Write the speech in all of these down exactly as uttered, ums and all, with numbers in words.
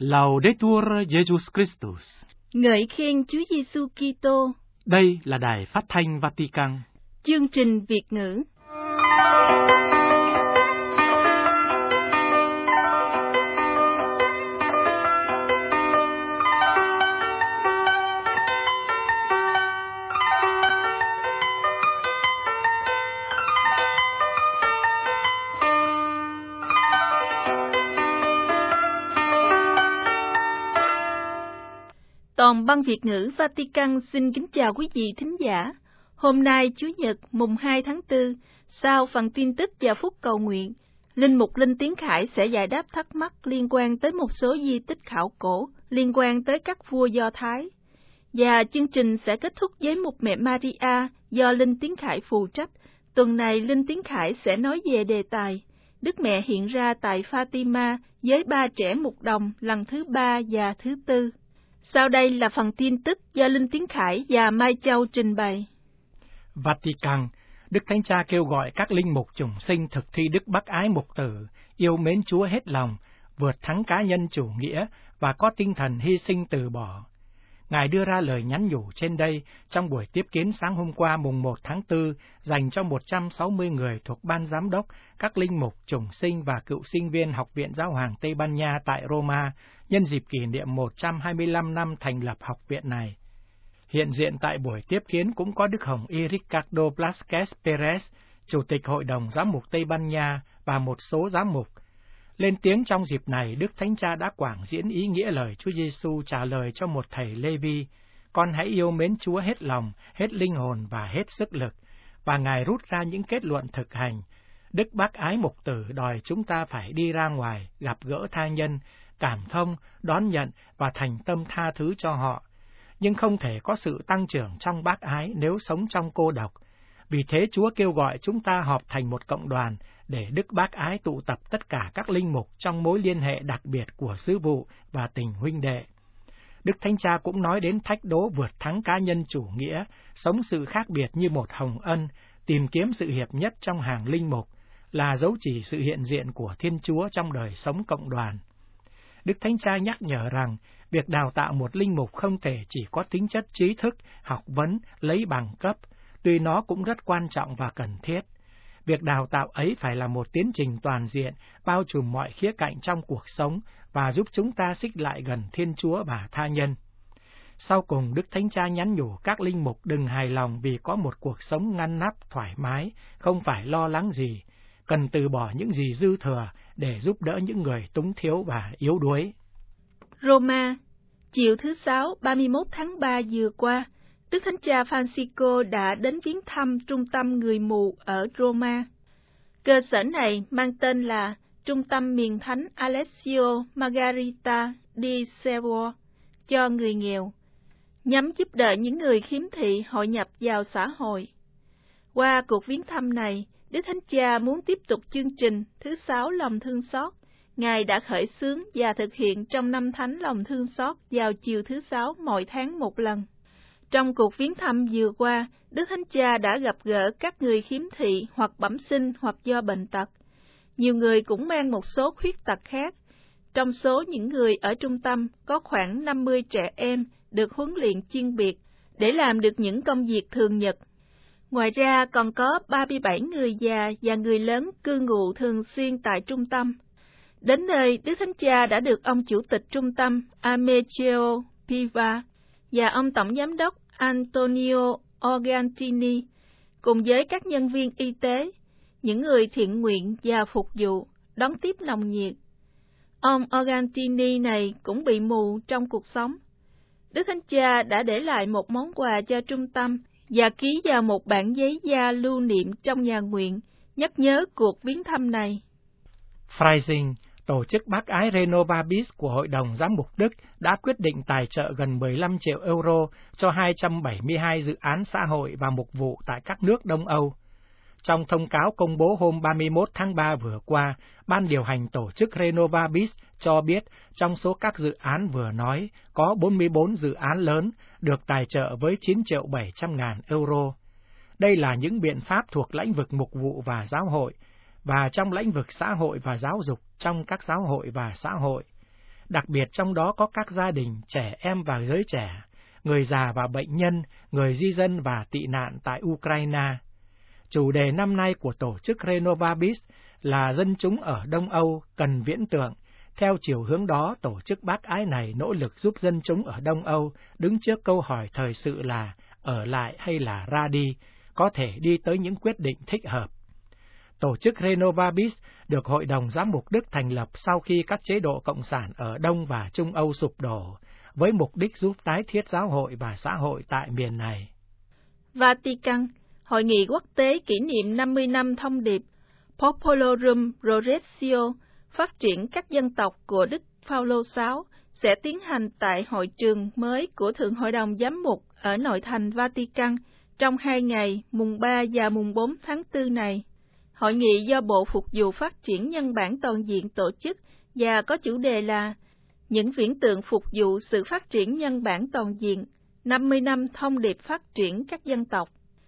Laudetur Jesus Christus. Ngợi khen Chúa Giêsu Kitô. Đây là đài phát thanh Vatican. Chương trình Việt ngữ. Toàn băng Việt ngữ Vatican xin kính chào quý vị thính giả. Hôm nay Chủ nhật mùng hai tháng tư, sau phần tin tức và phút cầu nguyện, Linh mục Linh Tiến Khải sẽ giải đáp thắc mắc liên quan tới một số di tích khảo cổ liên quan tới các vua Do Thái. Và chương trình sẽ kết thúc với Mục Mẹ Maria do Linh Tiến Khải phụ trách. Tuần này Linh Tiến Khải sẽ nói về đề tài Đức Mẹ hiện ra tại Fatima với ba trẻ mục đồng lần thứ ba và thứ tư. Sau đây là phần tin tức do Linh Tiến Khải và Mai Châu trình bày. Vatican, Đức Thánh Cha kêu gọi các linh mục chủng sinh thực thi đức bác ái mục tử, yêu mến Chúa hết lòng, vượt thắng cá nhân chủ nghĩa và có tinh thần hy sinh từ bỏ. Ngài đưa ra lời nhắn nhủ trên đây trong buổi tiếp kiến sáng hôm qua mùng một tháng tư dành cho một trăm sáu mươi người thuộc Ban Giám đốc, các linh mục chủng sinh và cựu sinh viên Học viện Giáo hoàng Tây Ban Nha tại Roma, nhân dịp kỷ niệm một trăm hai mươi lăm năm thành lập học viện này. Hiện diện tại buổi tiếp kiến cũng có Đức Hồng Y Ricardo Blasquez Perez, Chủ tịch Hội đồng Giám mục Tây Ban Nha và một số giám mục. Lên tiếng trong dịp này, Đức Thánh Cha đã quảng diễn ý nghĩa lời Chúa Giêsu trả lời cho một thầy Lê-vi: "Con hãy yêu mến Chúa hết lòng, hết linh hồn và hết sức lực." Và Ngài rút ra những kết luận thực hành. Đức bác ái mục tử đòi chúng ta phải đi ra ngoài, gặp gỡ tha nhân, cảm thông, đón nhận và thành tâm tha thứ cho họ. Nhưng không thể có sự tăng trưởng trong bác ái nếu sống trong cô độc. Vì thế Chúa kêu gọi chúng ta họp thành một cộng đoàn để đức bác ái tụ tập tất cả các linh mục trong mối liên hệ đặc biệt của sứ vụ và tình huynh đệ. Đức Thánh Cha cũng nói đến thách đố vượt thắng cá nhân chủ nghĩa, sống sự khác biệt như một hồng ân, tìm kiếm sự hiệp nhất trong hàng linh mục, là dấu chỉ sự hiện diện của Thiên Chúa trong đời sống cộng đoàn. Đức Thánh Cha nhắc nhở rằng, việc đào tạo một linh mục không thể chỉ có tính chất trí thức, học vấn, lấy bằng cấp, tuy nó cũng rất quan trọng và cần thiết. Việc đào tạo ấy phải là một tiến trình toàn diện, bao trùm mọi khía cạnh trong cuộc sống và giúp chúng ta xích lại gần Thiên Chúa và tha nhân. Sau cùng, Đức Thánh Cha nhắn nhủ các linh mục đừng hài lòng vì có một cuộc sống ngăn nắp, thoải mái, không phải lo lắng gì, cần từ bỏ những gì dư thừa để giúp đỡ những người túng thiếu và yếu đuối. Roma, chiều thứ Sáu, ba mươi mốt tháng ba vừa qua, Đức Thánh Cha Francisco đã đến viếng thăm trung tâm người mù ở Roma. Cơ sở này mang tên là Trung tâm Miền Thánh Alessio Margherita di Savoia cho người nghèo, nhằm giúp đỡ những người khiếm thị hội nhập vào xã hội. Qua cuộc viếng thăm này, Đức Thánh Cha muốn tiếp tục chương trình thứ sáu lòng thương xót. Ngài đã khởi xướng và thực hiện trong năm thánh lòng thương xót vào chiều thứ Sáu mỗi tháng một lần. Trong cuộc viếng thăm vừa qua, Đức Thánh Cha đã gặp gỡ các người khiếm thị hoặc bẩm sinh hoặc do bệnh tật. Nhiều người cũng mang một số khuyết tật khác. Trong số những người ở trung tâm có khoảng năm mươi trẻ em được huấn luyện chuyên biệt để làm được những công việc thường nhật. Ngoài ra còn có ba mươi bảy người già và người lớn cư ngụ thường xuyên tại trung tâm. Đến nơi, Đức Thánh Cha đã được ông Chủ tịch trung tâm Amedeo Piva và ông Tổng Giám đốc Antonio Organtini cùng với các nhân viên y tế, những người thiện nguyện và phục vụ, đón tiếp nồng nhiệt. Ông Organtini này cũng bị mù trong cuộc sống. Đức Thánh Cha đã để lại một món quà cho trung tâm và ký vào một bản giấy da lưu niệm trong nhà nguyện, nhắc nhớ cuộc viếng thăm này. Freising, tổ chức bác ái Renovabis của Hội đồng Giám mục Đức đã quyết định tài trợ gần mười lăm triệu euro cho hai trăm bảy mươi hai dự án xã hội và mục vụ tại các nước Đông Âu. Trong thông cáo công bố hôm ba mươi mốt tháng ba vừa qua, Ban điều hành tổ chức Renovabis cho biết trong số các dự án vừa nói, có bốn mươi bốn dự án lớn được tài trợ với chín triệu bảy trăm ngàn euro. Đây là những biện pháp thuộc lĩnh vực mục vụ và giáo hội, và trong lĩnh vực xã hội và giáo dục trong các giáo hội và xã hội. đặc biệt trong đó có các gia đình, trẻ em và giới trẻ, người già và bệnh nhân, người di dân và tị nạn tại Ukraine. Chủ đề năm nay của tổ chức Renovabis là dân chúng ở Đông Âu cần viễn tượng. Theo chiều hướng đó, tổ chức bác ái này nỗ lực giúp dân chúng ở Đông Âu đứng trước câu hỏi thời sự là ở lại hay là ra đi, có thể đi tới những quyết định thích hợp. Tổ chức Renovabis được Hội đồng Giám mục Đức thành lập sau khi các chế độ cộng sản ở Đông và Trung Âu sụp đổ, với mục đích giúp tái thiết giáo hội và xã hội tại miền này. Vatican, Hội nghị quốc tế kỷ niệm năm mươi năm thông điệp Populorum Progressio, phát triển các dân tộc của Đức Phaolô sáu, sẽ tiến hành tại hội trường mới của Thượng Hội đồng Giám mục ở nội thành Vatican trong hai ngày mùng ba và mùng bốn tháng tư này. Hội nghị do Bộ Phục vụ Phát triển Nhân bản Toàn diện tổ chức và có chủ đề là Những viễn tượng phục vụ sự phát triển nhân bản toàn diện, năm mươi năm thông điệp phát triển các dân tộc.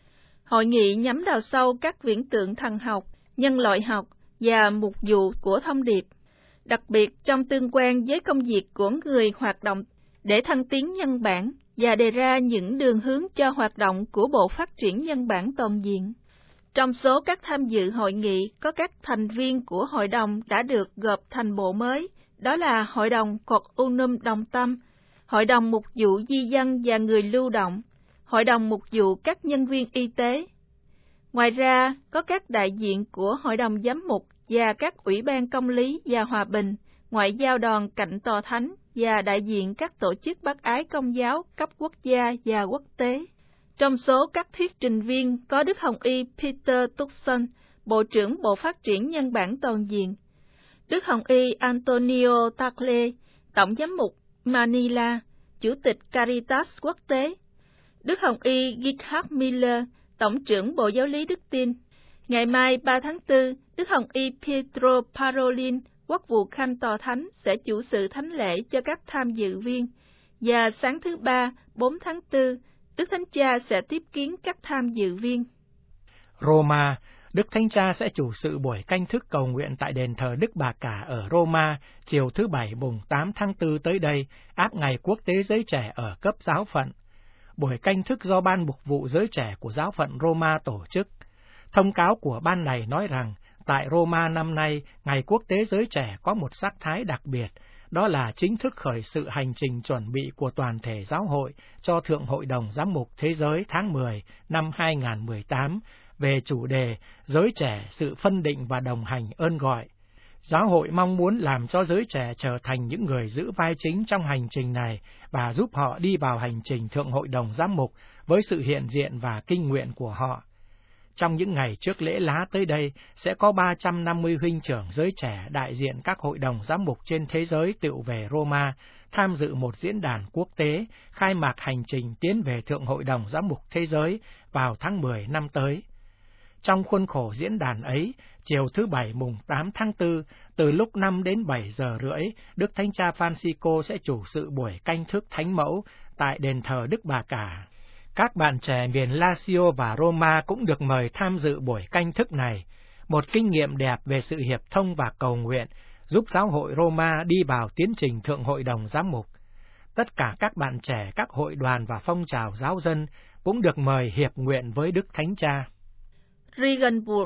Hội nghị nhắm đào sâu các viễn tượng thần học, nhân loại học và mục vụ của thông điệp, đặc biệt trong tương quan với công việc của người hoạt động để thăng tiến nhân bản và đề ra những đường hướng cho hoạt động của Bộ Phát triển Nhân bản Toàn diện. Trong số các tham dự hội nghị có các thành viên của hội đồng đã được gộp thành bộ mới, đó là Hội đồng Cột Unum Đồng Tâm, Hội đồng Mục vụ Di dân và Người lưu động, Hội đồng Mục vụ các nhân viên y tế. Ngoài ra, có các đại diện của Hội đồng Giám mục và các Ủy ban Công lý và Hòa bình, Ngoại giao đoàn cạnh Tòa Thánh và đại diện các tổ chức bác ái Công giáo cấp quốc gia và quốc tế. Trong số các thuyết trình viên có Đức Hồng Y Peter Turkson, Bộ trưởng Bộ Phát triển Nhân bản Toàn diện, Đức Hồng Y Antonio Tagle, Tổng giám mục Manila, Chủ tịch Caritas Quốc tế, Đức Hồng Y Gerhard Miller, Tổng trưởng Bộ Giáo lý Đức Tin. Ngày mai ba tháng tư, Đức Hồng Y Pietro Parolin, Quốc vụ Khanh Tòa Thánh sẽ chủ sự thánh lễ cho các tham dự viên, và sáng thứ ba, bốn tháng tư, Đức Thánh Cha sẽ tiếp kiến các tham dự viên. Roma, Đức Thánh Cha sẽ chủ sự buổi canh thức cầu nguyện tại đền thờ Đức Bà Cả ở Roma chiều thứ Bảy mùng tám tháng tư tới đây, áp ngày quốc tế giới trẻ ở cấp giáo phận. Buổi canh thức do Ban Mục vụ Giới Trẻ của giáo phận Roma tổ chức. Thông cáo của ban này nói rằng, tại Roma năm nay, Ngày Quốc tế Giới Trẻ có một sắc thái đặc biệt, đó là chính thức khởi sự hành trình chuẩn bị của toàn thể giáo hội cho Thượng Hội đồng Giám mục Thế giới tháng mười năm hai nghìn không trăm mười tám về chủ đề Giới Trẻ, sự phân định và đồng hành ơn gọi. Giáo hội mong muốn làm cho giới trẻ trở thành những người giữ vai chính trong hành trình này và giúp họ đi vào hành trình Thượng Hội đồng Giám mục với sự hiện diện và kinh nguyện của họ. Trong những ngày trước lễ lá tới đây, sẽ có ba trăm năm mươi huynh trưởng giới trẻ đại diện các hội đồng giám mục trên thế giới tựu về Roma, tham dự một diễn đàn quốc tế, khai mạc hành trình tiến về Thượng Hội đồng Giám mục Thế giới vào tháng mười năm tới. Trong khuôn khổ diễn đàn ấy, chiều thứ Bảy mùng tám tháng tư, từ lúc năm đến bảy giờ rưỡi, Đức Thánh Cha Francisco sẽ chủ sự buổi canh thức Thánh Mẫu tại đền thờ Đức Bà Cả. Các bạn trẻ miền Lazio và Roma cũng được mời tham dự buổi canh thức này, một kinh nghiệm đẹp về sự hiệp thông và cầu nguyện, giúp giáo hội Roma đi vào tiến trình Thượng Hội đồng Giám mục. Tất cả các bạn trẻ, các hội đoàn và phong trào giáo dân cũng được mời hiệp nguyện với Đức Thánh Cha. Regensburg,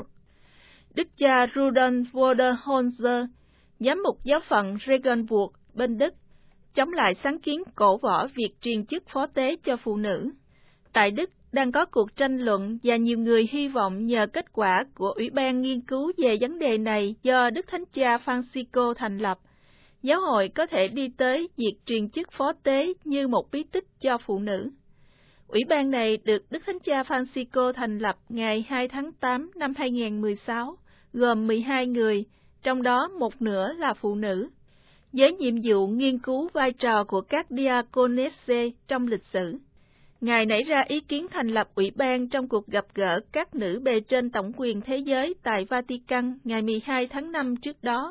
Đức cha Rudolf Woderholzer, giám mục giáo phận Regensburg bên Đức, chống lại sáng kiến cổ võ việc truyền chức phó tế cho phụ nữ. Tại Đức đang có cuộc tranh luận và nhiều người hy vọng nhờ kết quả của Ủy ban nghiên cứu về vấn đề này do Đức Thánh Cha Francisco thành lập, giáo hội có thể đi tới việc truyền chức phó tế như một bí tích cho phụ nữ. Ủy ban này được Đức Thánh Cha Francisco thành lập ngày hai tháng tám năm hai nghìn không trăm mười sáu, gồm mười hai người, trong đó một nửa là phụ nữ, với nhiệm vụ nghiên cứu vai trò của các diaconesse trong lịch sử. Ngài nảy ra ý kiến thành lập ủy ban trong cuộc gặp gỡ các nữ bề trên tổng quyền thế giới tại Vatican ngày mười hai tháng năm trước đó.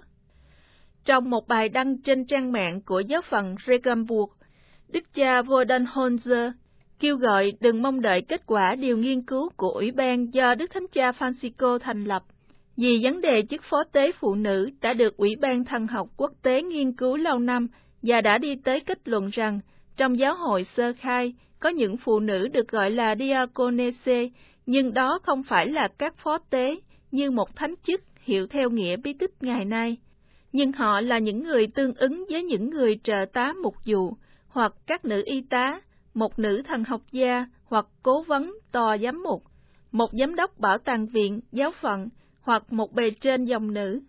Trong một bài đăng trên trang mạng của giáo phận Regensburg, Đức cha Woderholzer kêu gọi đừng mong đợi kết quả điều nghiên cứu của ủy ban do Đức Thánh Cha Francisco thành lập, vì vấn đề chức phó tế phụ nữ đã được Ủy ban Thần học Quốc tế nghiên cứu lâu năm và đã đi tới kết luận rằng trong giáo hội sơ khai có những phụ nữ được gọi là diaconese, nhưng đó không phải là các phó tế như một thánh chức hiệu theo nghĩa bí tích ngày nay, nhưng họ là những người tương ứng với những người trợ tá mục vụ, hoặc các nữ y tá, một nữ thần học gia hoặc cố vấn tòa giám mục, một giám đốc bảo tàng viện, giáo phận, hoặc một bề trên dòng nữ.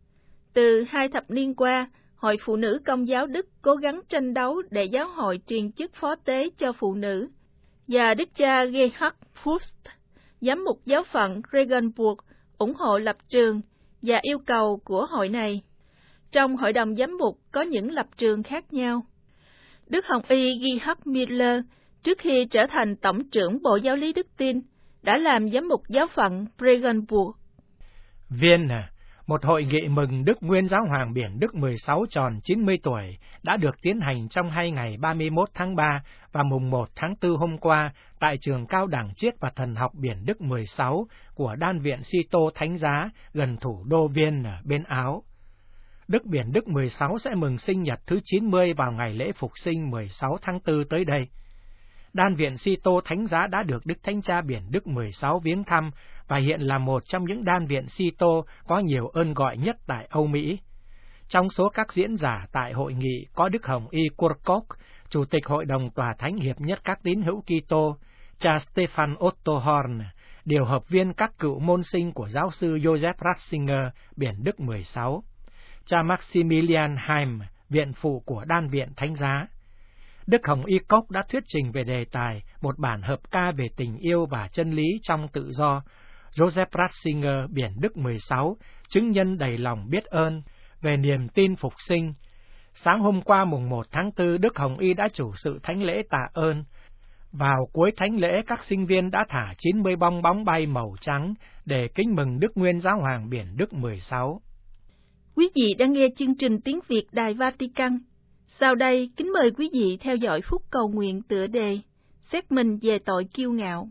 Từ hai thập niên qua, Hội Phụ nữ Công giáo Đức cố gắng tranh đấu để giáo hội truyền chức phó tế cho phụ nữ, và đức cha Gerhard Fust, giám mục giáo phận Regensburg, ủng hộ lập trường và yêu cầu của hội này. Trong hội đồng giám mục có những lập trường khác nhau. Đức Hồng Y Gerhard Müller, trước khi trở thành tổng trưởng Bộ Giáo lý Đức Tin, đã làm giám mục giáo phận Regensburg. Vienna, một hội nghị mừng Đức Nguyên Giáo hoàng Biển Đức mười sáu tròn chín mươi tuổi, đã được tiến hành trong hai ngày ba mươi mốt tháng ba và mùng một tháng tư hôm qua tại trường Cao đẳng Triết và Thần học Biển Đức mười sáu của Đan viện Sito Thánh Giá gần thủ đô Vienna bên Áo. Đức Biển Đức mười sáu sẽ mừng sinh nhật thứ chín mươi vào ngày lễ Phục sinh mười sáu tháng tư tới đây. Đan viện Sito Thánh Giá đã được Đức Thánh Cha Biển Đức mười sáu viếng thăm và hiện là một trong những đan viện Sito có nhiều ơn gọi nhất tại Âu Mỹ. Trong số các diễn giả tại hội nghị có Đức Hồng Y Kurkok, Chủ tịch Hội đồng Tòa Thánh Hiệp nhất các tín hữu Kitô, cha Stefan Otto Horn, điều hợp viên các cựu môn sinh của giáo sư Joseph Ratzinger, Biển Đức mười sáu, cha Maximilian Heim, viện phụ của Đan viện Thánh Giá. Đức Hồng Y Cốc đã thuyết trình về đề tài một bản hợp ca về tình yêu và chân lý trong tự do. Joseph Ratzinger, Biển Đức mười sáu, chứng nhân đầy lòng biết ơn về niềm tin phục sinh. Sáng hôm qua mùng một tháng tư, Đức Hồng Y đã chủ sự thánh lễ tạ ơn. Vào cuối thánh lễ, các sinh viên đã thả chín mươi bong bóng bay màu trắng để kính mừng Đức Nguyên Giáo hoàng Biển Đức mười sáu. Quý vị đang nghe chương trình tiếng Việt Đài Vatican. Sau đây, kính mời quý vị theo dõi phút cầu nguyện tựa đề Xét mình về tội kiêu ngạo.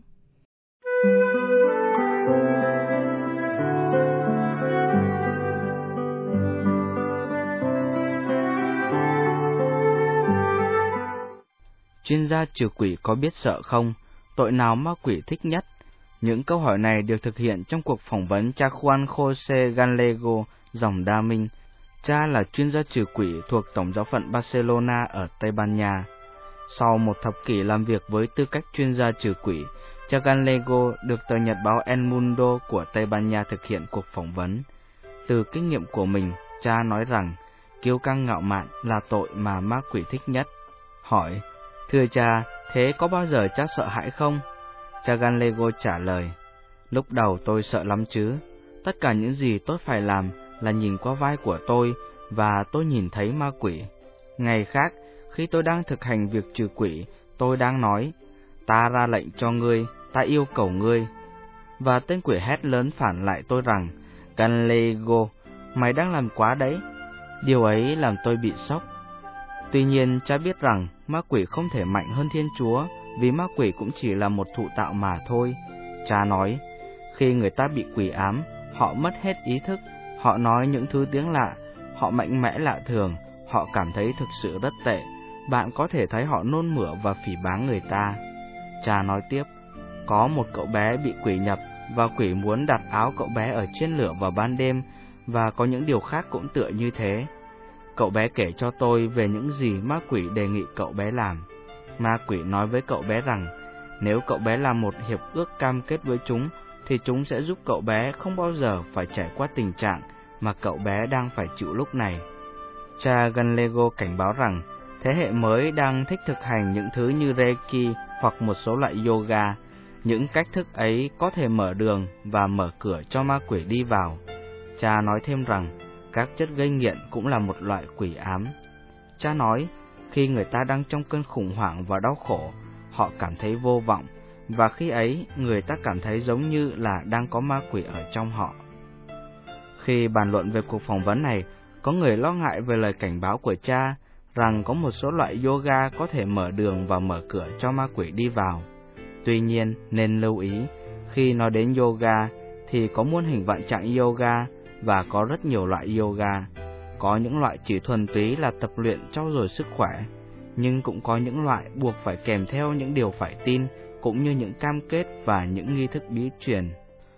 Chuyên gia trừ quỷ có biết sợ không? Tội nào ma quỷ thích nhất? Những câu hỏi này được thực hiện trong cuộc phỏng vấn cha Juan José Gallego, dòng Đa Minh. Cha là chuyên gia trừ quỷ thuộc Tổng giáo phận Barcelona ở Tây Ban Nha. Sau một thập kỷ làm việc với tư cách chuyên gia trừ quỷ, cha Gallego được tờ nhật báo El Mundo của Tây Ban Nha thực hiện cuộc phỏng vấn. Từ kinh nghiệm của mình, cha nói rằng kiêu căng ngạo mạn là tội mà ma quỷ thích nhất. Hỏi, thưa cha, thế có bao giờ cha sợ hãi không? Cha Gallego trả lời, lúc đầu tôi sợ lắm chứ. Tất cả những gì tôi phải làm là nhìn qua vai của tôi và tôi nhìn thấy ma quỷ. Ngày khác, khi tôi đang thực hành việc trừ quỷ, tôi đang nói, ta ra lệnh cho ngươi, ta yêu cầu ngươi. Và tên quỷ hét lớn phản lại tôi rằng, Gallego, mày đang làm quá đấy. Điều ấy làm tôi bị sốc. Tuy nhiên, cha biết rằng ma quỷ không thể mạnh hơn Thiên Chúa, vì ma quỷ cũng chỉ là một thụ tạo mà thôi. Cha nói, khi người ta bị quỷ ám, họ mất hết ý thức, họ nói những thứ tiếng lạ, họ mạnh mẽ lạ thường, họ cảm thấy thực sự rất tệ. Bạn có thể thấy họ nôn mửa và phỉ báng người ta. Cha nói tiếp, có một cậu bé bị quỷ nhập, và quỷ muốn đặt áo cậu bé ở trên lửa vào ban đêm, và có những điều khác cũng tựa như thế. Cậu bé kể cho tôi về những gì ma quỷ đề nghị cậu bé làm. Ma quỷ nói với cậu bé rằng, nếu cậu bé làm một hiệp ước cam kết với chúng, thì chúng sẽ giúp cậu bé không bao giờ phải trải qua tình trạng mà cậu bé đang phải chịu lúc này. Cha Gallego cảnh báo rằng, thế hệ mới đang thích thực hành những thứ như Reiki hoặc một số loại yoga. Những cách thức ấy có thể mở đường và mở cửa cho ma quỷ đi vào. Cha nói thêm rằng, các chất gây nghiện cũng là một loại quỷ ám. Cha nói, khi người ta đang trong cơn khủng hoảng và đau khổ, họ cảm thấy vô vọng, và khi ấy người ta cảm thấy giống như là đang có ma quỷ ở trong họ. Khi bàn luận về cuộc phỏng vấn này, có người lo ngại về lời cảnh báo của cha rằng có một số loại yoga có thể mở đường và mở cửa cho ma quỷ đi vào. Tuy nhiên, nên lưu ý, khi nói đến yoga thì có muôn hình vạn trạng yoga và có rất nhiều loại yoga. Có những loại chỉ thuần túy là tập luyện trau dồi sức khỏe, nhưng cũng có những loại buộc phải kèm theo những điều phải tin, cũng như những cam kết và những nghi thức bí truyền.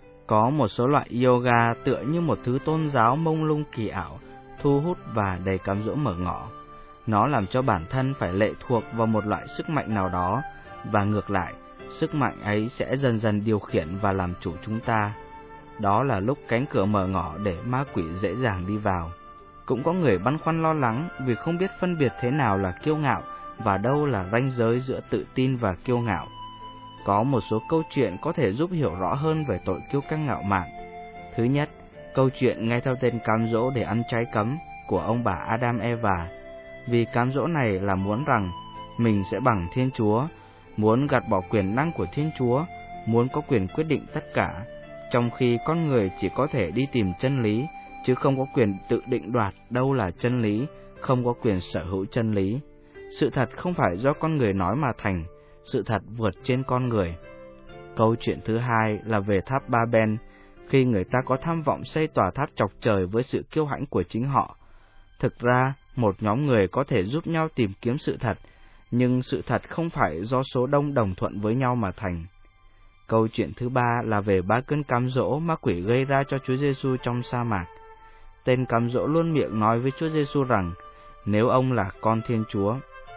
Có một số loại yoga tựa như một thứ tôn giáo mông lung kỳ ảo, thu hút và đầy cám dỗ mở ngỏ. Nó làm cho bản thân phải lệ thuộc vào một loại sức mạnh nào đó, và ngược lại, sức mạnh ấy sẽ dần dần điều khiển và làm chủ chúng ta. Đó là lúc cánh cửa mở ngỏ để ma quỷ dễ dàng đi vào. Cũng có người băn khoăn lo lắng vì không biết phân biệt thế nào là kiêu ngạo và đâu là ranh giới giữa tự tin và kiêu ngạo. Có một số câu chuyện có thể giúp hiểu rõ hơn về tội kiêu căng ngạo mạn. Thứ nhất, câu chuyện nghe theo tên cám dỗ để ăn trái cấm của ông bà Adam Eva. Vì cám dỗ này là muốn rằng mình sẽ bằng Thiên Chúa, muốn gạt bỏ quyền năng của Thiên Chúa, muốn có quyền quyết định tất cả, trong khi con người chỉ có thể đi tìm chân lý, chứ không có quyền tự định đoạt đâu là chân lý, không có quyền sở hữu chân lý. Sự thật không phải do con người nói mà thành, sự thật vượt trên con người. Câu chuyện thứ hai là về tháp Ba Ben, khi người ta có tham vọng xây tòa tháp chọc trời với sự kiêu hãnh của chính họ. Thực ra, một nhóm người có thể giúp nhau tìm kiếm sự thật, nhưng sự thật không phải do số đông đồng thuận với nhau mà thành. Câu chuyện thứ ba là về ba cơn cám dỗ ma quỷ gây ra cho Chúa Giêsu trong sa mạc. Tên cám dỗ luôn miệng nói với Chúa Giêsu rằng, nếu ông là con Thiên Chúa.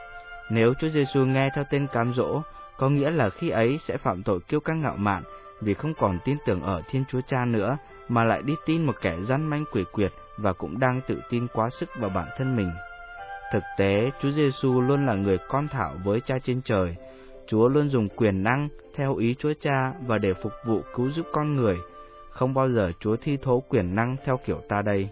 Nếu Chúa Giêsu nghe theo tên cám dỗ, có nghĩa là khi ấy sẽ phạm tội kiêu căng ngạo mạn, vì không còn tin tưởng ở Thiên Chúa Cha nữa, mà lại đi tin một kẻ gian manh quỷ quyệt và cũng đang tự tin quá sức vào bản thân mình. Thực tế, Chúa Giêsu luôn là người con thảo với Cha trên trời. Chúa luôn dùng quyền năng theo ý Chúa Cha và để phục vụ cứu giúp con người. Không bao giờ Chúa thi thố quyền năng theo kiểu ta đây.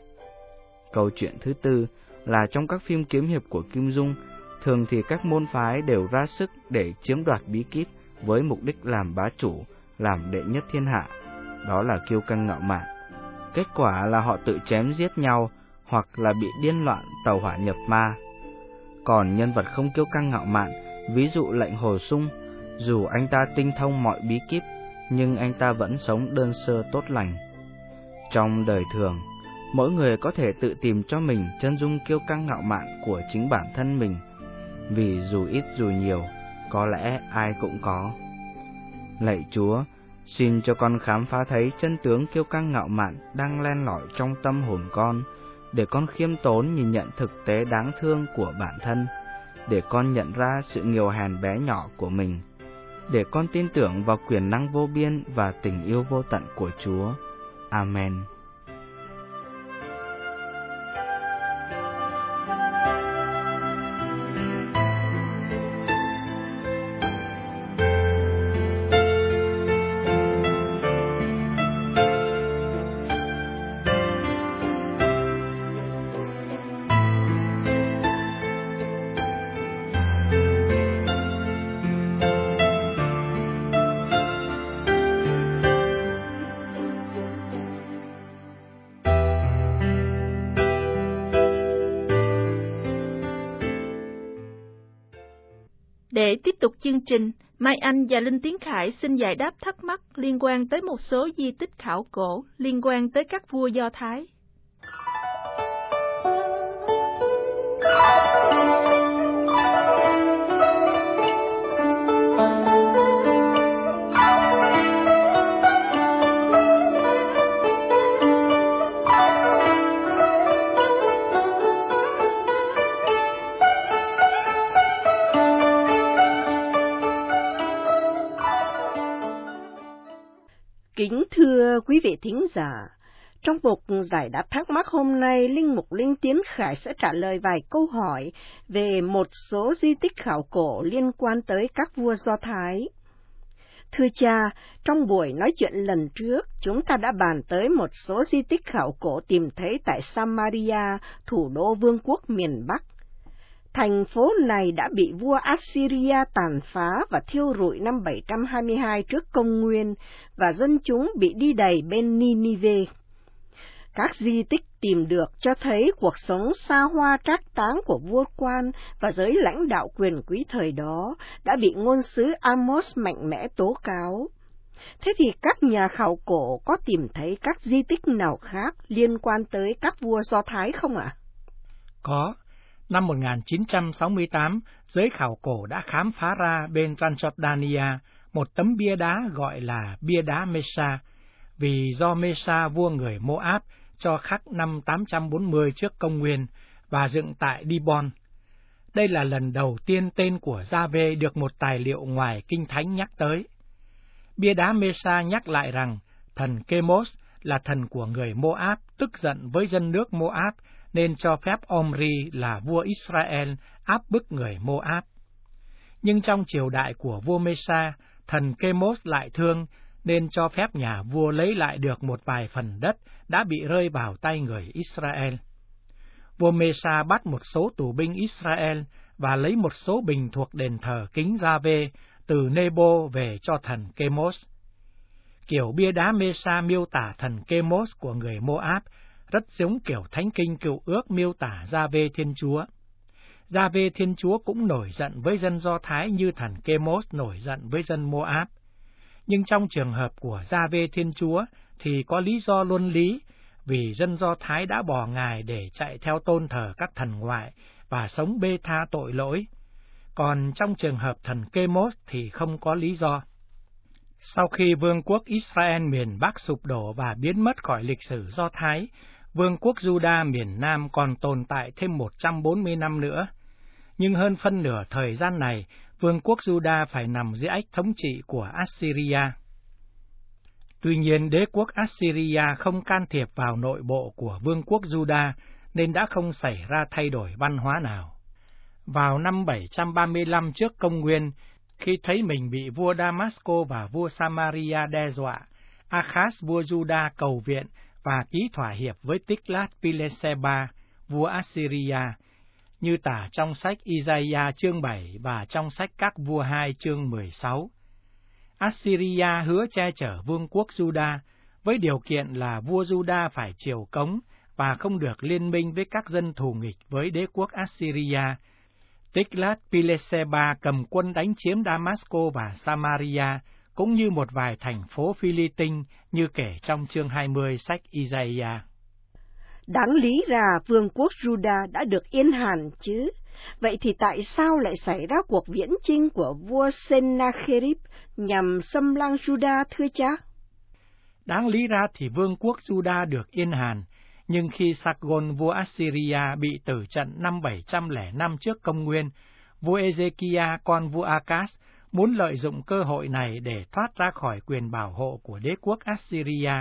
Câu chuyện thứ tư là trong các phim kiếm hiệp của Kim Dung, thường thì các môn phái đều ra sức để chiếm đoạt bí kíp với mục đích làm bá chủ, làm đệ nhất thiên hạ. Đó là kiêu căng ngạo mạn. Kết quả là họ tự chém giết nhau, hoặc là bị điên loạn tàu hỏa nhập ma. Còn nhân vật không kiêu căng ngạo mạn, ví dụ lệnh Hồ Sung, dù anh ta tinh thông mọi bí kíp, nhưng anh ta vẫn sống đơn sơ tốt lành. Trong đời thường, mỗi người có thể tự tìm cho mình chân dung kiêu căng ngạo mạn của chính bản thân mình, vì dù ít dù nhiều, có lẽ ai cũng có. Lạy Chúa, xin cho con khám phá thấy chân tướng kiêu căng ngạo mạn đang len lỏi trong tâm hồn con, để con khiêm tốn nhìn nhận thực tế đáng thương của bản thân, để con nhận ra sự nghèo hèn bé nhỏ của mình, để con tin tưởng vào quyền năng vô biên và tình yêu vô tận của Chúa. Amen. Để tiếp tục chương trình, Mai Anh và Linh Tiến Khải xin giải đáp thắc mắc liên quan tới một số di tích khảo cổ liên quan tới các vua Do Thái. Kính thưa quý vị thính giả, trong mục giải đáp thắc mắc hôm nay, Linh mục Linh Tiến Khải sẽ trả lời vài câu hỏi về một số di tích khảo cổ liên quan tới các vua Do Thái. Thưa cha, trong buổi nói chuyện lần trước, chúng ta đã bàn tới một số di tích khảo cổ tìm thấy tại Samaria, thủ đô vương quốc miền Bắc. Thành phố này đã bị vua Assyria tàn phá và thiêu rụi năm bảy trăm hai mươi hai trước công nguyên, và dân chúng bị đi đày bên Ninive. Các di tích tìm được cho thấy cuộc sống xa hoa trác táng của vua quan và giới lãnh đạo quyền quý thời đó đã bị ngôn sứ Amos mạnh mẽ tố cáo. Thế thì các nhà khảo cổ có tìm thấy các di tích nào khác liên quan tới các vua Do Thái không ạ? À? có. Năm một nghìn chín trăm sáu mươi tám, giới khảo cổ đã khám phá ra bên Transjordania một tấm bia đá gọi là bia đá Mesa, vì do Mesa vua người Moab cho khắc năm tám trăm bốn mươi trước công nguyên và dựng tại Dibon. Đây là lần đầu tiên tên của Gia-vê được một tài liệu ngoài Kinh Thánh nhắc tới. Bia đá Mesa nhắc lại rằng thần Chemos là thần của người Moab, tức giận với dân nước Moab, nên cho phép Omri là vua Israel áp bức người Moab. Nhưng trong triều đại của vua Mesa, thần Chemos lại thương, nên cho phép nhà vua lấy lại được một vài phần đất đã bị rơi vào tay người Israel. Vua Mesa bắt một số tù binh Israel và lấy một số bình thuộc đền thờ kính Gia-vê từ Nebo về cho thần Chemos. Kiểu bia đá Mesa miêu tả thần Chemos của người Moab rất giống kiểu Thánh Kinh Cựu Ước miêu tả Gia-vê Thiên Chúa. Gia-vê Thiên Chúa cũng nổi giận với dân Do Thái như thần Chemos nổi giận với dân Moab. Nhưng trong trường hợp của Gia-vê Thiên Chúa thì có lý do luân lý, vì dân Do Thái đã bỏ Ngài để chạy theo tôn thờ các thần ngoại và sống bê tha tội lỗi. Còn trong trường hợp thần Chemos thì không có lý do. Sau khi vương quốc Israel miền Bắc sụp đổ và biến mất khỏi lịch sử Do Thái, vương quốc Juda miền Nam còn tồn tại thêm một trăm bốn mươi năm nữa. Nhưng hơn phân nửa thời gian này, vương quốc Juda phải nằm dưới ách thống trị của Assyria. Tuy nhiên, đế quốc Assyria không can thiệp vào nội bộ của vương quốc Juda, nên đã không xảy ra thay đổi văn hóa nào. Vào năm bảy trăm ba mươi lăm trước công nguyên, khi thấy mình bị vua Damasco và vua Samaria đe dọa, Achaz vua Juda cầu viện và ký thỏa hiệp với Tiglat-Pileser, vua Assyria, như tả trong sách Isaiah chương bảy và trong sách Các vua hai chương mười sáu. Assyria hứa che chở vương quốc Juda, với điều kiện là vua Juda phải triều cống và không được liên minh với các dân thù nghịch với đế quốc Assyria. Tiglat-Pileser cầm quân đánh chiếm Damasco và Samaria, cũng như một vài thành phố Phi-li-tinh như kể trong chương hai mươi sách Isaiah. Đáng lý ra vương quốc Juda đã được yên hàn chứ. Vậy thì tại sao lại xảy ra cuộc viễn chinh của vua Sennacherib nhằm xâm lăng Juda thưa cha? Đáng lý ra thì vương quốc Juda được yên hàn, nhưng khi Sargon vua Assyria bị tử trận năm bảy trăm lẻ năm trước công nguyên, vua Ezechia con vua Akaz muốn lợi dụng cơ hội này để thoát ra khỏi quyền bảo hộ của đế quốc Assyria.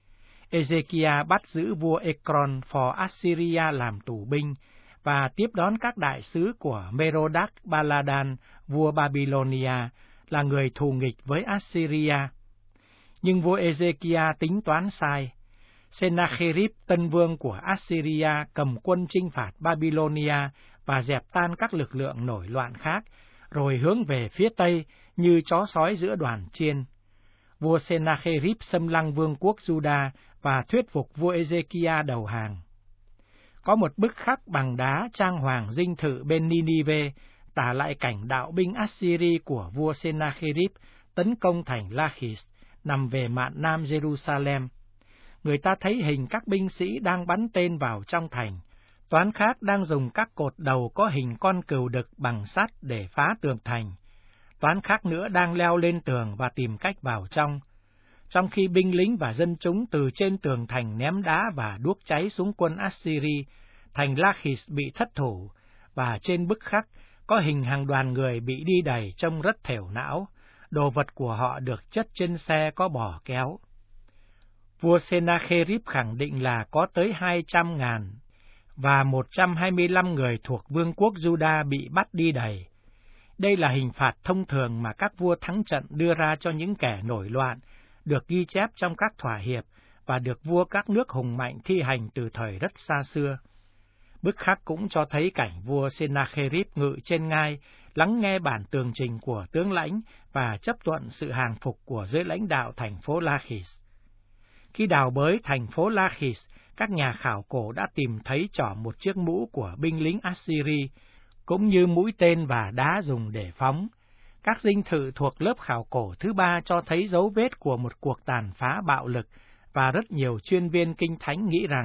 Ezechia bắt giữ vua Ekron phò Assyria làm tù binh và tiếp đón các đại sứ của Merodach Baladan, vua Babylonia, là người thù nghịch với Assyria. Nhưng vua Ezechia tính toán sai. Sennacherib, tân vương của Assyria, cầm quân chinh phạt Babylonia và dẹp tan các lực lượng nổi loạn khác, rồi hướng về phía Tây như chó sói giữa đoàn chiên. Vua Sennacherib xâm lăng vương quốc Juda và thuyết phục vua Ezechia đầu hàng. Có một bức khắc bằng đá trang hoàng dinh thự bên Ninive tả lại cảnh đạo binh Assyri của vua Sennacherib tấn công thành Lachish, nằm về mạn nam Jerusalem. Người ta thấy hình các binh sĩ đang bắn tên vào trong thành, toán khác đang dùng các cột đầu có hình con cừu đực bằng sắt để phá tường thành, toán khác nữa đang leo lên tường và tìm cách vào trong. Trong khi binh lính và dân chúng từ trên tường thành ném đá và đuốc cháy xuống quân Assyri, thành Lachish bị thất thủ, và trên bức khắc có hình hàng đoàn người bị đi đày trông rất thểu não, đồ vật của họ được chất trên xe có bò kéo. Vua Sennacherib khẳng định là có tới hai trăm ngàn, và một trăm hai mươi lăm người thuộc vương quốc Juda bị bắt đi đày. Đây là hình phạt thông thường mà các vua thắng trận đưa ra cho những kẻ nổi loạn, được ghi chép trong các thỏa hiệp và được vua các nước hùng mạnh thi hành từ thời rất xa xưa. Bức khắc cũng cho thấy cảnh vua Sennacherib ngự trên ngai, lắng nghe bản tường trình của tướng lãnh và chấp thuận sự hàng phục của giới lãnh đạo thành phố Lachish. Khi đào bới thành phố Lachish, các nhà khảo cổ đã tìm thấy trỏ một chiếc mũ của binh lính Assyri, cũng như mũi tên và đá dùng để phóng. Các dinh thự thuộc lớp khảo cổ thứ ba cho thấy dấu vết của một cuộc tàn phá bạo lực, và rất nhiều chuyên viên kinh thánh nghĩ rằng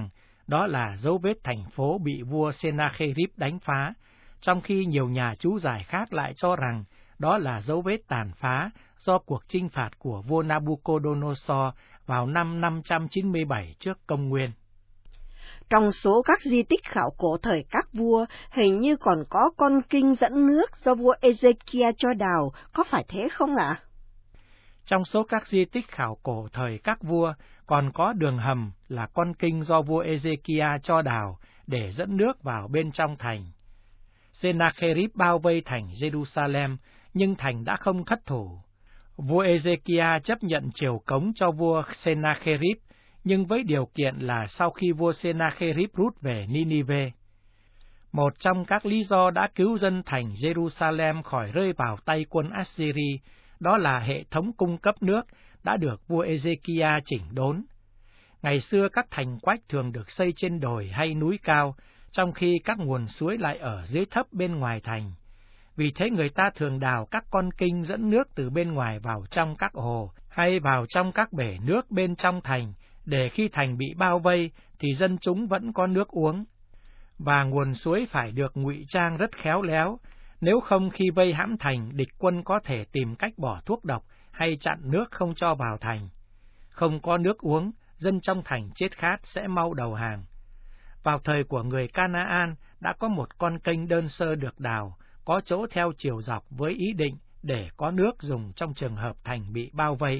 đó là dấu vết thành phố bị vua Sennacherib đánh phá, trong khi nhiều nhà chú giải khác lại cho rằng đó là dấu vết tàn phá do cuộc chinh phạt của vua Nabucodonosor vào năm năm trăm chín mươi bảy trước công nguyên. Trong số các di tích khảo cổ thời các vua, hình như còn có con kinh dẫn nước do vua Ezechia cho đào, có phải thế không ạ? Trong số các di tích khảo cổ thời các vua, còn có đường hầm là con kinh do vua Ezechia cho đào để dẫn nước vào bên trong thành. Sennacherib bao vây thành Jerusalem, nhưng thành đã không thất thủ. Vua Ezechia chấp nhận triều cống cho vua Sennacherib, nhưng với điều kiện là sau khi vua Sennacherib rút về Ninive. Một trong các lý do đã cứu dân thành Jerusalem khỏi rơi vào tay quân Assyri, đó là hệ thống cung cấp nước đã được vua Ezechia chỉnh đốn. Ngày xưa các thành quách thường được xây trên đồi hay núi cao, trong khi các nguồn suối lại ở dưới thấp bên ngoài thành. Vì thế người ta thường đào các con kinh dẫn nước từ bên ngoài vào trong các hồ, hay vào trong các bể nước bên trong thành, để khi thành bị bao vây thì dân chúng vẫn có nước uống. Và nguồn suối phải được ngụy trang rất khéo léo, nếu không khi vây hãm thành, địch quân có thể tìm cách bỏ thuốc độc hay chặn nước không cho vào thành. Không có nước uống, dân trong thành chết khát sẽ mau đầu hàng. Vào thời của người Canaan đã có một con kênh đơn sơ được đào, có chỗ theo chiều dọc với ý định để có nước dùng trong trường hợp thành bị bao vây.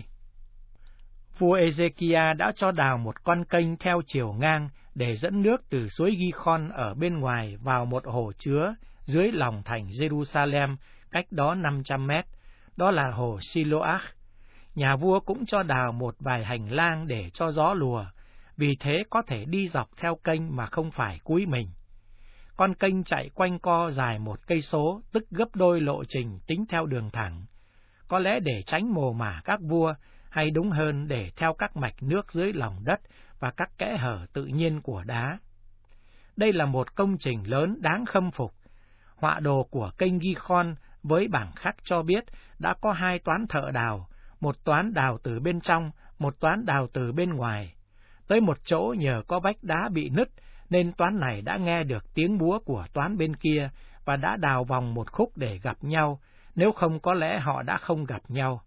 Vua Ezechia đã cho đào một con kênh theo chiều ngang để dẫn nước từ suối Gihon ở bên ngoài vào một hồ chứa dưới lòng thành Jerusalem, cách đó năm trăm mét, đó là hồ Siloach. Nhà vua cũng cho đào một vài hành lang để cho gió lùa, vì thế có thể đi dọc theo kênh mà không phải cúi mình. Con kênh chạy quanh co dài một cây số, tức gấp đôi lộ trình tính theo đường thẳng, có lẽ để tránh mồ mả các vua, hay đúng hơn để theo các mạch nước dưới lòng đất và các kẽ hở tự nhiên của đá. Đây là một công trình lớn đáng khâm phục. Họa đồ của kênh Gihon với bảng khắc cho biết đã có hai toán thợ đào, một toán đào từ bên trong, một toán đào từ bên ngoài. Tới một chỗ nhờ có vách đá bị nứt, nên toán này đã nghe được tiếng búa của toán bên kia và đã đào vòng một khúc để gặp nhau, nếu không có lẽ họ đã không gặp nhau.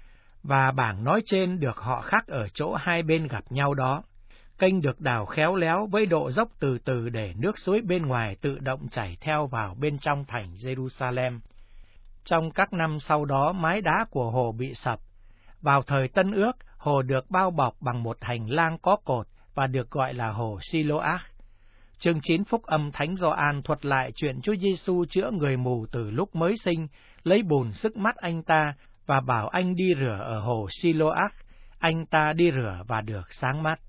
Và bảng nói trên được họ khắc ở chỗ hai bên gặp nhau đó. Kênh được đào khéo léo với độ dốc từ từ để nước suối bên ngoài tự động chảy theo vào bên trong thành Jerusalem. Trong các năm sau đó, mái đá của hồ bị sập. Vào thời Tân Ước, hồ được bao bọc bằng một hành lang có cột và được gọi là hồ Siloach. Chương chín Phúc âm Thánh Gioan thuật lại chuyện Chúa Giêsu chữa người mù từ lúc mới sinh, lấy bùn sức mắt anh ta và bảo anh đi rửa ở hồ Siloach. Anh ta đi rửa và được sáng mắt.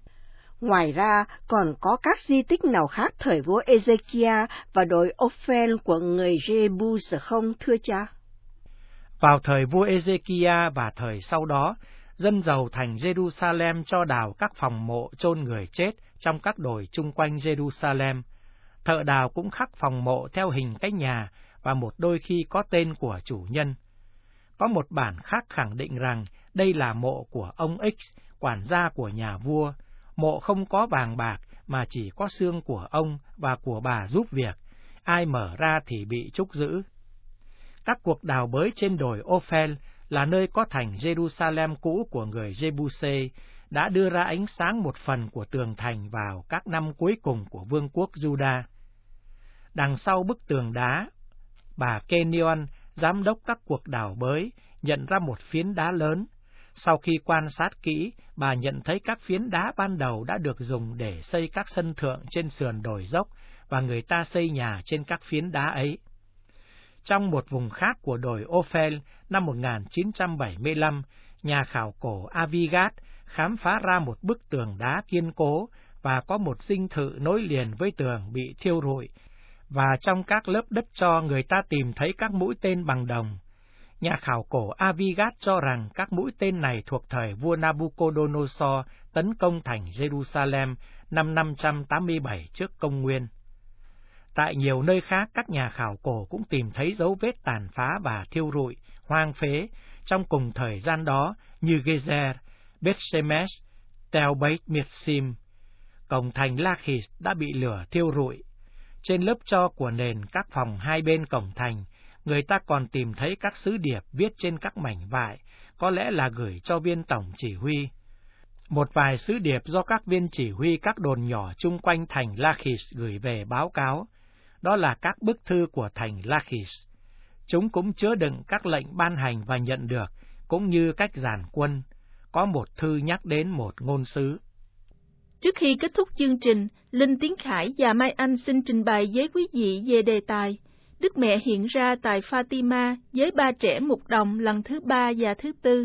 Ngoài ra, còn có các di tích nào khác thời vua Ezechia và đồi Ophel của người Jebus không, thưa cha? Vào thời vua Ezechia và thời sau đó, dân giàu thành Jerusalem cho đào các phòng mộ chôn người chết trong các đồi chung quanh Jerusalem. Thợ đào cũng khắc phòng mộ theo hình cái nhà và một đôi khi có tên của chủ nhân. Có một bản khác khẳng định rằng đây là mộ của ông X, quản gia của nhà vua. Mộ không có vàng bạc mà chỉ có xương của ông và của bà giúp việc. Ai mở ra thì bị trúc giữ. Các cuộc đào bới trên đồi Ophel là nơi có thành Jerusalem cũ của người Jebuse đã đưa ra ánh sáng một phần của tường thành vào các năm cuối cùng của vương quốc Juda. Đằng sau bức tường đá, bà Kenion, giám đốc các cuộc đào bới, nhận ra một phiến đá lớn. Sau khi quan sát kỹ, bà nhận thấy các phiến đá ban đầu đã được dùng để xây các sân thượng trên sườn đồi dốc, và người ta xây nhà trên các phiến đá ấy. Trong một vùng khác của đồi Ophel, năm một nghìn chín trăm bảy mươi lăm, nhà khảo cổ Avigat khám phá ra một bức tường đá kiên cố và có một dinh thự nối liền với tường bị thiêu rụi, và trong các lớp đất tro người ta tìm thấy các mũi tên bằng đồng. Nhà khảo cổ Avigat cho rằng các mũi tên này thuộc thời vua Nabucodonosor tấn công thành Jerusalem năm năm trăm tám mươi bảy trước công nguyên. Tại nhiều nơi khác, các nhà khảo cổ cũng tìm thấy dấu vết tàn phá và thiêu rụi, hoang phế trong cùng thời gian đó như Gezer, Beth-Shemesh, Tel Beit Mitzim. cổng thành Lachish đã bị lửa thiêu rụi. Trên lớp tro của nền các phòng hai bên cổng thành, người ta còn tìm thấy các sứ điệp viết trên các mảnh vải, có lẽ là gửi cho viên tổng chỉ huy. Một vài sứ điệp do các viên chỉ huy các đồn nhỏ chung quanh thành Lachish gửi về báo cáo, đó là các bức thư của thành Lachish. Chúng cũng chứa đựng các lệnh ban hành và nhận được, cũng như cách dàn quân. Có một thư nhắc đến một ngôn sứ. Trước khi kết thúc chương trình, Linh Tiến Khải và Mai Anh xin trình bày với quý vị về đề tài Đức Mẹ hiện ra tại Fatima với ba trẻ mục đồng lần thứ ba và thứ tư.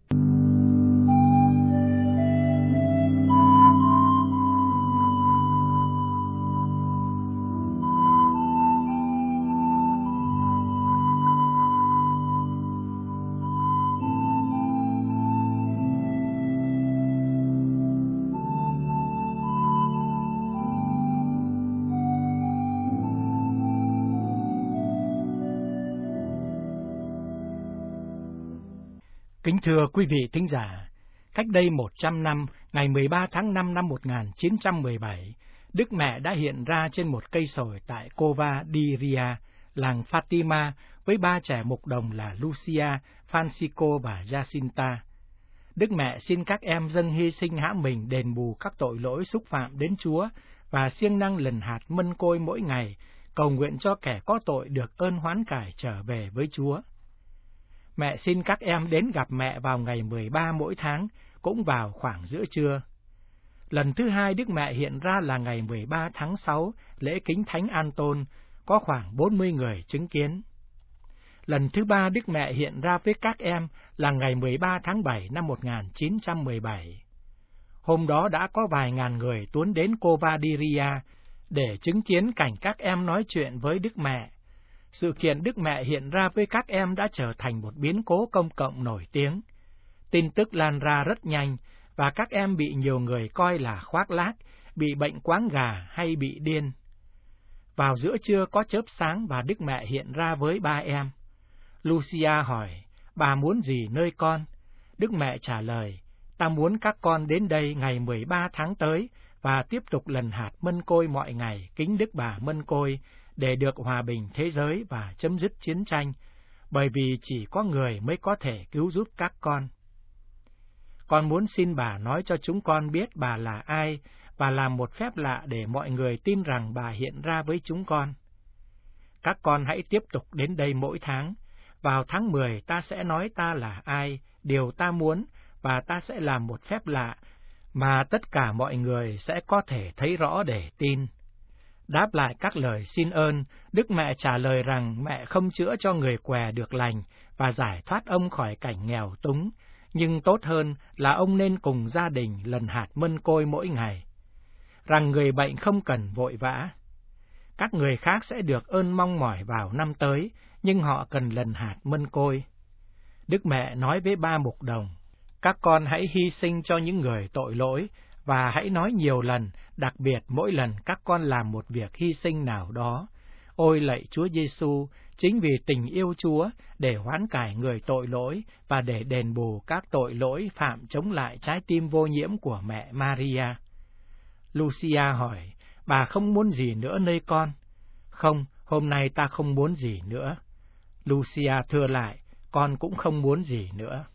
Kính thưa quý vị thính giả, cách đây một trăm năm, ngày mười ba tháng năm năm một nghìn chín trăm mười bảy, Đức Mẹ đã hiện ra trên một cây sồi tại Cova di Ria, làng Fatima, với ba trẻ mục đồng là Lucia, Francisco và Jacinta. Đức Mẹ xin các em dâng hy sinh hãm mình đền bù các tội lỗi xúc phạm đến Chúa và siêng năng lần hạt mân côi mỗi ngày, cầu nguyện cho kẻ có tội được ơn hoán cải trở về với Chúa. Mẹ xin các em đến gặp mẹ vào ngày mười ba mỗi tháng, cũng vào khoảng giữa trưa. Lần thứ hai Đức Mẹ hiện ra là ngày mười ba tháng sáu, lễ kính Thánh An-tôn, có khoảng bốn mươi người chứng kiến. Lần thứ ba Đức Mẹ hiện ra với các em là ngày mười ba tháng bảy năm một nghìn chín trăm mười bảy. Hôm đó đã có vài ngàn người tuôn đến Cova di Ria để chứng kiến cảnh các em nói chuyện với Đức Mẹ. Sự kiện Đức Mẹ hiện ra với các em đã trở thành một biến cố công cộng nổi tiếng. Tin tức lan ra rất nhanh, và các em bị nhiều người coi là khoác lác, bị bệnh quáng gà hay bị điên. Vào giữa trưa có chớp sáng và Đức Mẹ hiện ra với ba em. Lucia hỏi, bà muốn gì nơi con? Đức Mẹ trả lời, ta muốn các con đến đây ngày mười ba tháng tới và tiếp tục lần hạt mân côi mọi ngày kính Đức Bà Mân Côi, để được hòa bình thế giới và chấm dứt chiến tranh, bởi vì chỉ có người mới có thể cứu giúp các con. Con muốn xin bà nói cho chúng con biết bà là ai, và làm một phép lạ để mọi người tin rằng bà hiện ra với chúng con. Các con hãy tiếp tục đến đây mỗi tháng. Vào tháng mười ta sẽ nói ta là ai, điều ta muốn, và ta sẽ làm một phép lạ, mà tất cả mọi người sẽ có thể thấy rõ để tin. Đáp lại các lời xin ơn, Đức Mẹ trả lời rằng mẹ không chữa cho người què được lành và giải thoát ông khỏi cảnh nghèo túng, nhưng tốt hơn là ông nên cùng gia đình lần hạt mân côi mỗi ngày. Rằng người bệnh không cần vội vã. Các người khác sẽ được ơn mong mỏi vào năm tới, nhưng họ cần lần hạt mân côi. Đức Mẹ nói với ba mục đồng, các con hãy hy sinh cho những người tội lỗi, và hãy nói nhiều lần, đặc biệt mỗi lần các con làm một việc hy sinh nào đó. Ôi lạy Chúa Giêsu, chính vì tình yêu Chúa, để hoán cải người tội lỗi và để đền bù các tội lỗi phạm chống lại trái tim vô nhiễm của mẹ Maria. Lucia hỏi, bà không muốn gì nữa nơi con? Không, hôm nay ta không muốn gì nữa. Lucia thưa lại, con cũng không muốn gì nữa.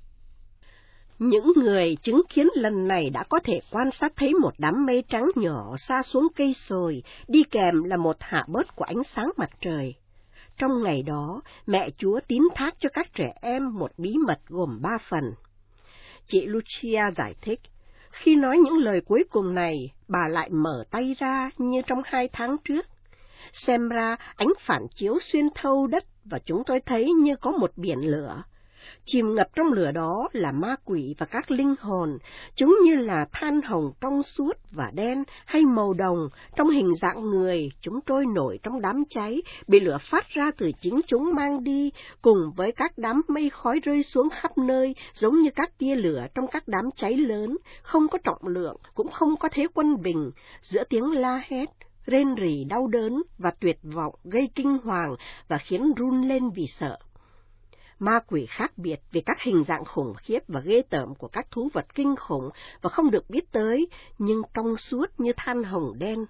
Những người chứng kiến lần này đã có thể quan sát thấy một đám mây trắng nhỏ xa xuống cây sồi, đi kèm là một hạ bớt của ánh sáng mặt trời. Trong ngày đó, mẹ Chúa tín thác cho các trẻ em một bí mật gồm ba phần. Chị Lucia giải thích, khi nói những lời cuối cùng này, bà lại mở tay ra như trong hai tháng trước. Xem ra, ánh phản chiếu xuyên thâu đất và chúng tôi thấy như có một biển lửa. Chìm ngập trong lửa đó là ma quỷ và các linh hồn, chúng như là than hồng trong suốt và đen hay màu đồng, trong hình dạng người, chúng trôi nổi trong đám cháy, bị lửa phát ra từ chính chúng mang đi, cùng với các đám mây khói rơi xuống khắp nơi, giống như các tia lửa trong các đám cháy lớn, không có trọng lượng, cũng không có thế quân bình, giữa tiếng la hét, rên rỉ đau đớn và tuyệt vọng gây kinh hoàng và khiến run lên vì sợ. Ma quỷ khác biệt vì các hình dạng khủng khiếp và ghê tởm của các thú vật kinh khủng và không được biết tới, nhưng trong suốt như than hồng đen.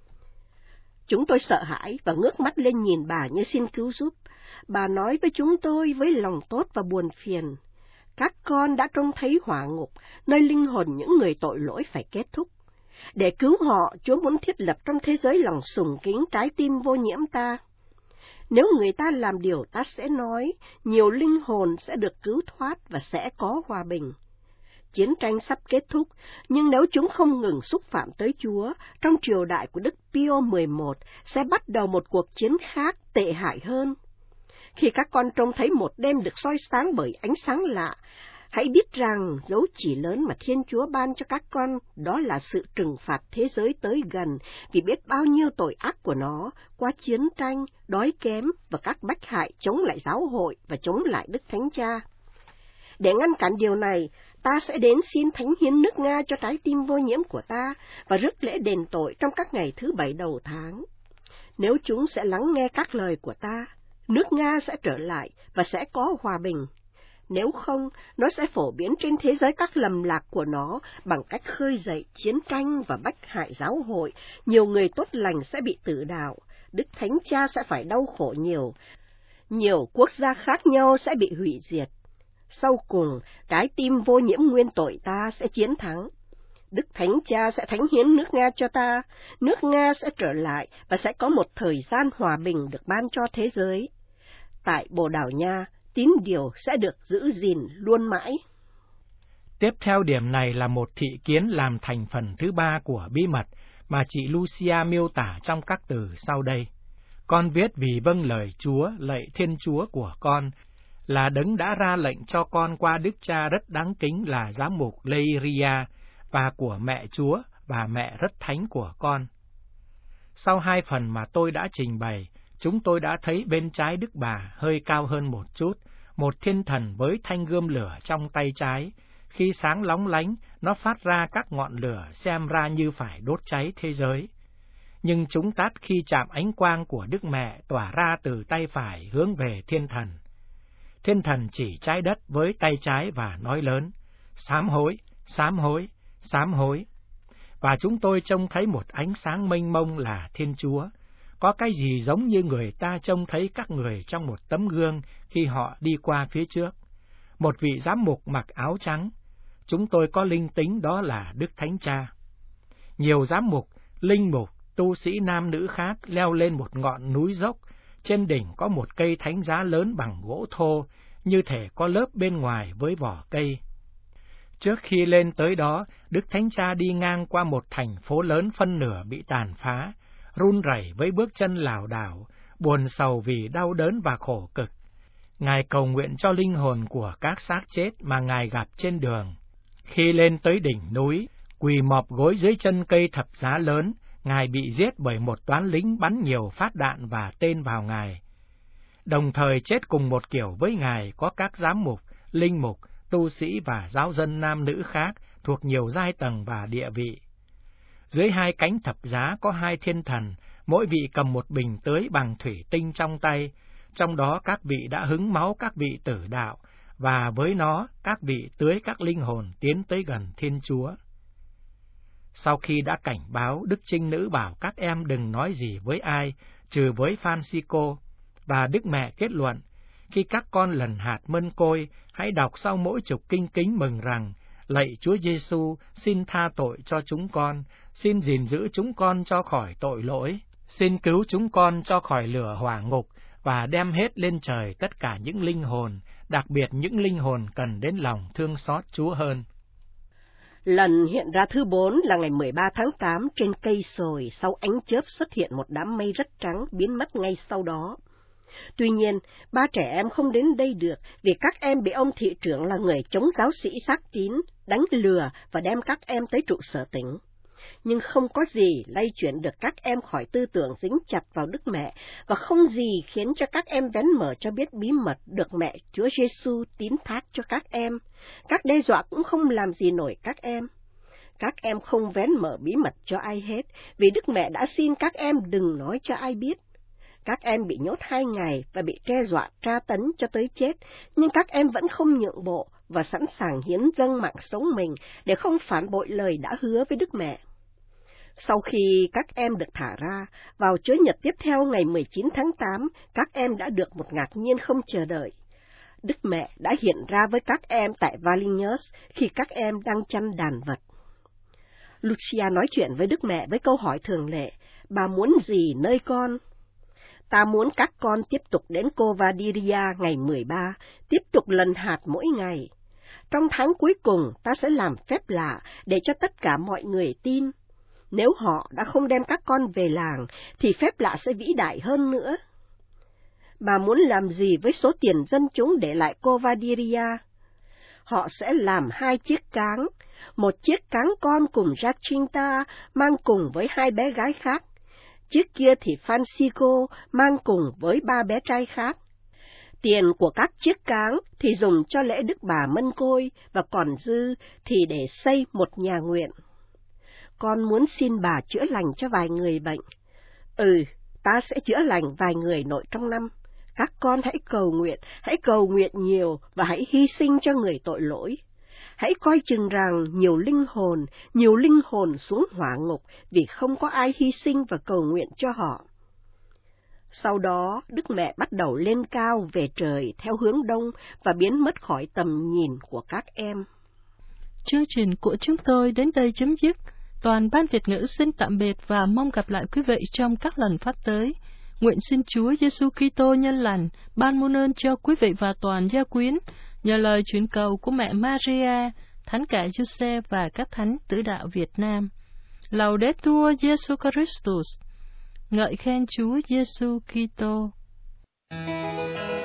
Chúng tôi sợ hãi và ngước mắt lên nhìn bà như xin cứu giúp. Bà nói với chúng tôi với lòng tốt và buồn phiền: các con đã trông thấy hỏa ngục, nơi linh hồn những người tội lỗi phải kết thúc. Để cứu họ, Chúa muốn thiết lập trong thế giới lòng sùng kính trái tim vô nhiễm ta. Nếu người ta làm điều ta sẽ nói, nhiều linh hồn sẽ được cứu thoát và sẽ có hòa bình. Chiến tranh sắp kết thúc, nhưng nếu chúng không ngừng xúc phạm tới Chúa, trong triều đại của Đức Pio mười một sẽ bắt đầu một cuộc chiến khác tệ hại hơn. Khi các con trông thấy một đêm được soi sáng bởi ánh sáng lạ, hãy biết rằng dấu chỉ lớn mà Thiên Chúa ban cho các con đó là sự trừng phạt thế giới tới gần, vì biết bao nhiêu tội ác của nó qua chiến tranh, đói kém và các bách hại chống lại giáo hội và chống lại Đức Thánh Cha. Để ngăn cản điều này, ta sẽ đến xin thánh hiến nước Nga cho trái tim vô nhiễm của ta và rước lễ đền tội trong các ngày thứ bảy đầu tháng. Nếu chúng sẽ lắng nghe các lời của ta, nước Nga sẽ trở lại và sẽ có hòa bình. Nếu không, nó sẽ phổ biến trên thế giới các lầm lạc của nó bằng cách khơi dậy chiến tranh và bách hại giáo hội. Nhiều người tốt lành sẽ bị tử đạo, Đức Thánh Cha sẽ phải đau khổ nhiều. Nhiều quốc gia khác nhau sẽ bị hủy diệt. Sau cùng, trái tim vô nhiễm nguyên tội ta sẽ chiến thắng. Đức Thánh Cha sẽ thánh hiến nước Nga cho ta, nước Nga sẽ trở lại và sẽ có một thời gian hòa bình được ban cho thế giới. Tại Bồ Đào Nha, tín điều sẽ được giữ gìn luôn mãi. Tiếp theo điểm này là một thị kiến làm thành phần thứ ba của bí mật mà chị Lucia miêu tả trong các từ sau đây. Con viết vì vâng lời Chúa, lạy Thiên Chúa của con, là đấng đã ra lệnh cho con qua Đức Cha rất đáng kính là giám mục Leiria, và của mẹ Chúa và mẹ rất thánh của con. Sau hai phần mà tôi đã trình bày, chúng tôi đã thấy bên trái Đức Bà hơi cao hơn một chút, một thiên thần với thanh gươm lửa trong tay trái. Khi sáng lóng lánh, nó phát ra các ngọn lửa xem ra như phải đốt cháy thế giới. Nhưng chúng tắt khi chạm ánh quang của Đức Mẹ tỏa ra từ tay phải hướng về thiên thần. Thiên thần chỉ trái đất với tay trái và nói lớn: sám hối, sám hối, sám hối. Và chúng tôi trông thấy một ánh sáng mênh mông là Thiên Chúa. Có cái gì giống như người ta trông thấy các người trong một tấm gương khi họ đi qua phía trước. Một vị giám mục mặc áo trắng. Chúng tôi có linh tính đó là Đức Thánh Cha. Nhiều giám mục, linh mục, tu sĩ nam nữ khác leo lên một ngọn núi dốc. Trên đỉnh có một cây thánh giá lớn bằng gỗ thô, như thể có lớp bên ngoài với vỏ cây. Trước khi lên tới đó, Đức Thánh Cha đi ngang qua một thành phố lớn phân nửa bị tàn phá, run rẩy với bước chân lảo đảo, buồn sầu vì đau đớn và khổ cực. Ngài cầu nguyện cho linh hồn của các xác chết mà Ngài gặp trên đường. Khi lên tới đỉnh núi, quỳ mọp gối dưới chân cây thập giá lớn, Ngài bị giết bởi một toán lính bắn nhiều phát đạn và tên vào Ngài. Đồng thời chết cùng một kiểu với Ngài có các giám mục, linh mục, tu sĩ và giáo dân nam nữ khác thuộc nhiều giai tầng và địa vị. Dưới hai cánh thập giá có hai thiên thần, mỗi vị cầm một bình tưới bằng thủy tinh trong tay, trong đó các vị đã hứng máu các vị tử đạo, và với nó các vị tưới các linh hồn tiến tới gần Thiên Chúa. Sau khi đã cảnh báo, Đức Trinh Nữ bảo các em đừng nói gì với ai, trừ với Francisco, và Đức Mẹ kết luận, khi các con lần hạt mân côi, hãy đọc sau mỗi chục kinh kính mừng rằng: lạy Chúa Giêsu, xin tha tội cho chúng con, xin gìn giữ chúng con cho khỏi tội lỗi, xin cứu chúng con cho khỏi lửa hỏa ngục, và đem hết lên trời tất cả những linh hồn, đặc biệt những linh hồn cần đến lòng thương xót Chúa hơn. Lần hiện ra thứ bốn là ngày mười ba tháng tám trên cây sồi, sau ánh chớp xuất hiện một đám mây rất trắng biến mất ngay sau đó. Tuy nhiên, ba trẻ em không đến đây được vì các em bị ông thị trưởng là người chống giáo sĩ xác tín, đánh lừa và đem các em tới trụ sở tỉnh. Nhưng không có gì lay chuyển được các em khỏi tư tưởng dính chặt vào Đức Mẹ, và không gì khiến cho các em vén mở cho biết bí mật được mẹ Chúa Giêsu tín thác cho các em. Các đe dọa cũng không làm gì nổi các em. Các em không vén mở bí mật cho ai hết, vì Đức Mẹ đã xin các em đừng nói cho ai biết. Các em bị nhốt hai ngày và bị đe dọa tra tấn cho tới chết, nhưng các em vẫn không nhượng bộ và sẵn sàng hiến dâng mạng sống mình để không phản bội lời đã hứa với Đức Mẹ. Sau khi các em được thả ra, vào Chúa Nhật tiếp theo ngày mười chín tháng tám, các em đã được một ngạc nhiên không chờ đợi. Đức Mẹ đã hiện ra với các em tại Valignus khi các em đang chăn đàn vật. Lucia nói chuyện với Đức Mẹ với câu hỏi thường lệ, bà muốn gì nơi con? Ta muốn các con tiếp tục đến Covadiria ngày mười ba, tiếp tục lần hạt mỗi ngày. Trong tháng cuối cùng, ta sẽ làm phép lạ để cho tất cả mọi người tin. Nếu họ đã không đem các con về làng, thì phép lạ sẽ vĩ đại hơn nữa. Bà muốn làm gì với số tiền dân chúng để lại Covadiria? Họ sẽ làm hai chiếc cáng, một chiếc cáng con cùng Jacinta mang cùng với hai bé gái khác. Chiếc kia thì Francisco mang cùng với ba bé trai khác. Tiền của các chiếc cáng thì dùng cho lễ Đức Bà Mân Côi, và còn dư thì để xây một nhà nguyện. Con muốn xin bà chữa lành cho vài người bệnh. Ừ, ta sẽ chữa lành vài người nội trong năm. Các con hãy cầu nguyện, hãy cầu nguyện nhiều và hãy hy sinh cho người tội lỗi. Hãy coi chừng rằng nhiều linh hồn, nhiều linh hồn xuống hỏa ngục vì không có ai hy sinh và cầu nguyện cho họ. Sau đó, Đức Mẹ bắt đầu lên cao về trời theo hướng đông và biến mất khỏi tầm nhìn của các em. Chương trình của chúng tôi đến đây chấm dứt. Toàn ban Việt ngữ xin tạm biệt và mong gặp lại quý vị trong các lần phát tới. Nguyện xin Chúa Giêsu Kitô nhân lành ban muôn ơn cho quý vị và toàn gia quyến, nhờ lời chuyển cầu của mẹ Maria, Thánh cả Giuse và các thánh tử đạo Việt Nam. Laudetur Jesu Christus. Ngợi khen Chúa Giêsu Kitô.